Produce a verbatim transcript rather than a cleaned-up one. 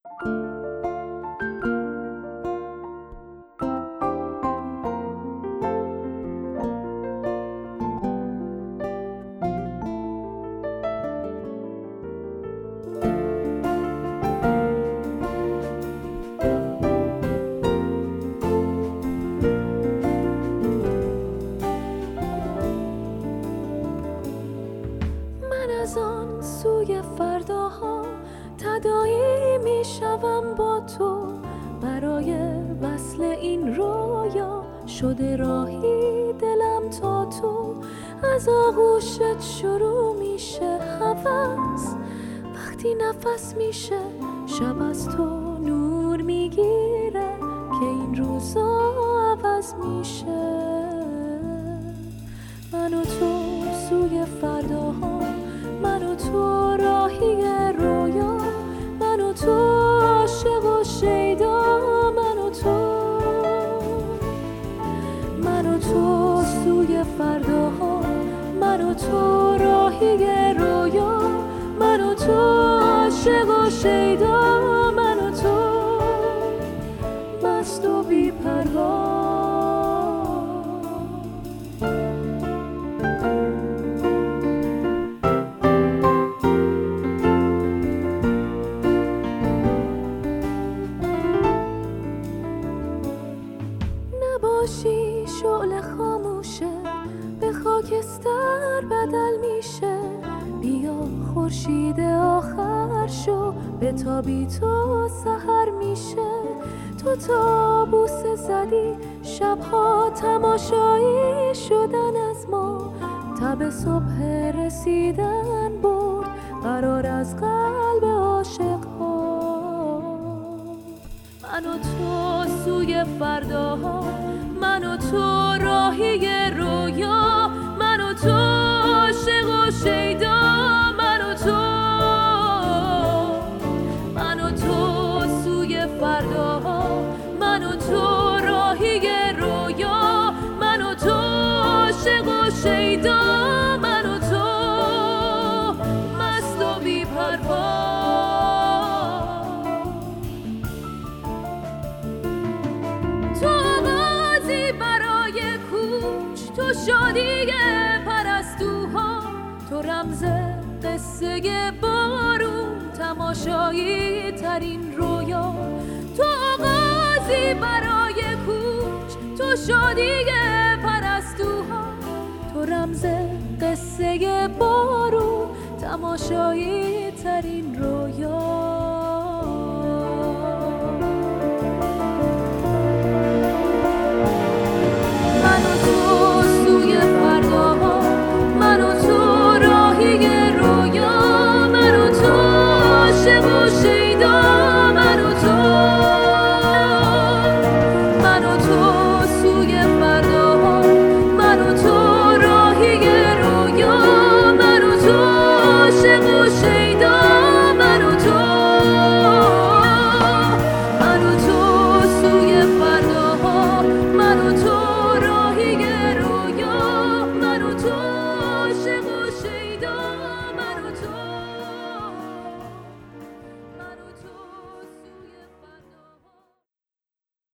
از آن سوی فرداها تداعی می شوم با تو، برای وصل این رویا شده راهی دلم تا تو. از آغوشت شروع میشه هوس، وقتی نفس میشه شب از تو نور میگیره که این روزا عوض میشه. من و تو سوی فرداها، من و تو راهی رویا، من و تو عاشق و شیدا، من و تو من و تو سوی فرداها، من و تو راهی رویا، من و تو عاشق و شیدا، من و تو مست و بی پروا. نباشی شعله خاموشه به خاکستر بدل میشه، بیا خورشید آخر شو به تابی تو سحر میشه. تو تا بوسه زدی شبها تماشایی شدن از ما، تب صبح رسیدن برد قرار از قلب عاشق ها. من و تو سوی فرداها، من و تو راهی رویا، من و تو عاشق و شیدا، من و تو من و تو سوی فرداها، من و تو راهی رویا، من و تو عاشق و شیدا، من و تو مست و بی پروا. تو شادی پرستوها، تو رمز قصه بارون، تماشایی ترین رویا. تو آغازی برای کوچ، تو شادی پرستوها، تو رمز قصه بارون، تماشایی ترین رویا.